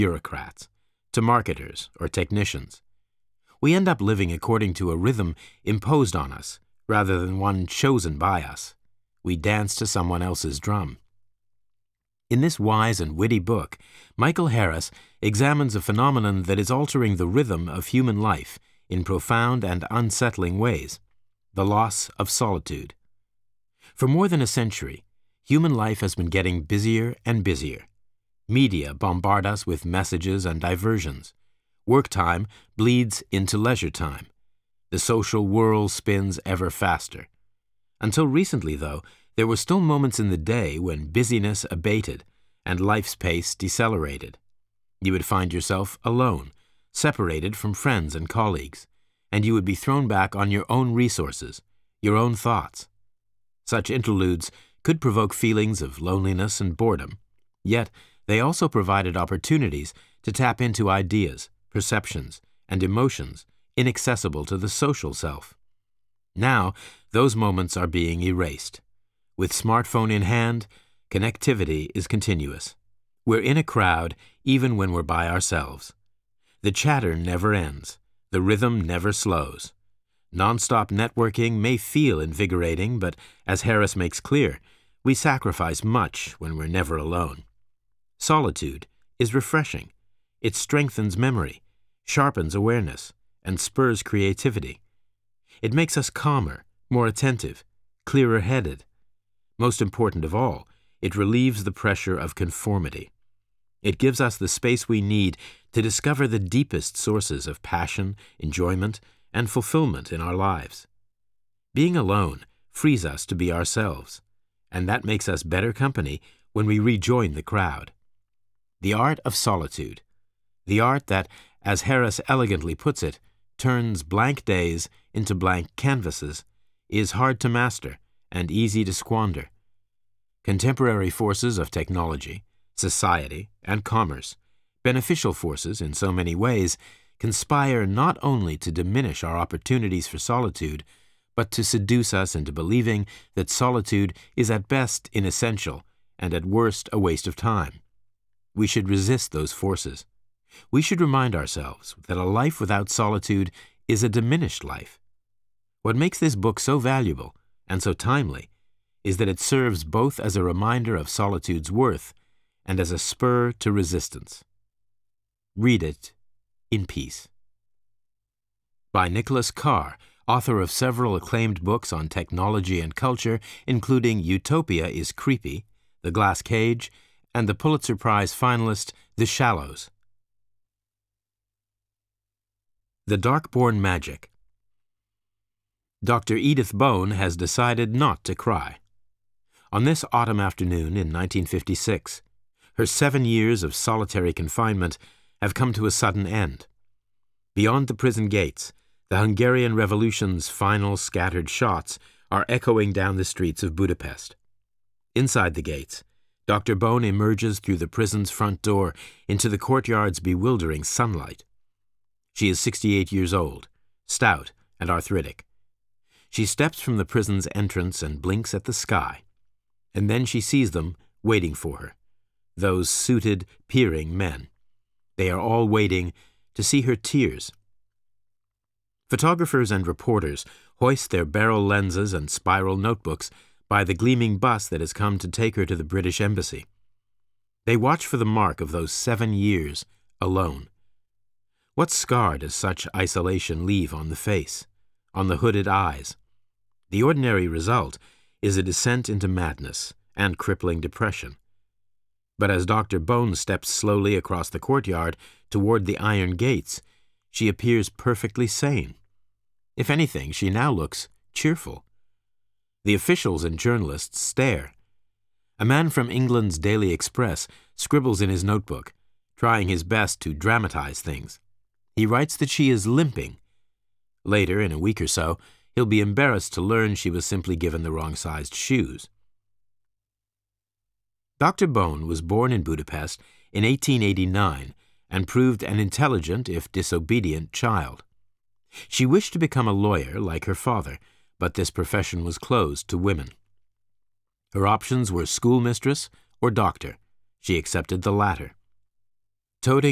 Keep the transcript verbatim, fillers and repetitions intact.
bureaucrats, to marketers or technicians. We end up living according to a rhythm imposed on us rather than one chosen by us. We dance to someone else's drum. In this wise and witty book, Michael Harris examines a phenomenon that is altering the rhythm of human life in profound and unsettling ways: the loss of solitude. For more than a century, human life has been getting busier and busier. Media bombard us with messages and diversions. Work time bleeds into leisure time. The social whirl spins ever faster. Until recently, though, there were still moments in the day when busyness abated and life's pace decelerated. You would find yourself alone, separated from friends and colleagues, and you would be thrown back on your own resources, your own thoughts. Such interludes could provoke feelings of loneliness and boredom, yet they also provided opportunities to tap into ideas, perceptions, and emotions inaccessible to the social self. Now, those moments are being erased. With smartphone in hand, connectivity is continuous. We're in a crowd even when we're by ourselves. The chatter never ends. The rhythm never slows. Non-stop networking may feel invigorating, but as Harris makes clear, we sacrifice much when we're never alone. Solitude is refreshing. It strengthens memory, sharpens awareness, and spurs creativity. It makes us calmer, more attentive, clearer-headed. Most important of all, it relieves the pressure of conformity. It gives us the space we need to discover the deepest sources of passion, enjoyment, and fulfillment in our lives. Being alone frees us to be ourselves, and that makes us better company when we rejoin the crowd. The art of solitude, the art that, as Harris elegantly puts it, turns blank days into blank canvases, is hard to master and easy to squander. Contemporary forces of technology, society, and commerce, beneficial forces in so many ways, conspire not only to diminish our opportunities for solitude, but to seduce us into believing that solitude is at best inessential and at worst a waste of time. We should resist those forces. We should remind ourselves that a life without solitude is a diminished life. What makes this book so valuable and so timely is that it serves both as a reminder of solitude's worth and as a spur to resistance. Read it in peace. By Nicholas Carr, author of several acclaimed books on technology and culture, including Utopia is Creepy, The Glass Cage, and the Pulitzer Prize finalist The Shallows. The Darkborn Magic. Doctor Edith Bone has decided not to cry. On this autumn afternoon in nineteen fifty-six, her seven years of solitary confinement have come to a sudden end. Beyond the prison gates, the Hungarian Revolution's final scattered shots are echoing down the streets of Budapest. Inside the gates, Doctor Bone emerges through the prison's front door into the courtyard's bewildering sunlight. She is sixty-eight years old, stout and arthritic. She steps from the prison's entrance and blinks at the sky, and then she sees them waiting for her, those suited, peering men. They are all waiting to see her tears. Photographers and reporters hoist their barrel lenses and spiral notebooks by the gleaming bus that has come to take her to the British Embassy. They watch for the mark of those seven years alone. What scar does such isolation leave on the face, on the hooded eyes? The ordinary result is a descent into madness and crippling depression. But as Doctor Bone steps slowly across the courtyard toward the iron gates, she appears perfectly sane. If anything, she now looks cheerful. The officials and journalists stare. A man from England's Daily Express scribbles in his notebook, trying his best to dramatize things. He writes that she is limping. Later, in a week or so, he'll be embarrassed to learn she was simply given the wrong-sized shoes. Doctor Bone was born in Budapest in eighteen eighty-nine and proved an intelligent, if disobedient, child. She wished to become a lawyer like her father, but this profession was closed to women. Her options were schoolmistress or doctor. She accepted the latter. Toting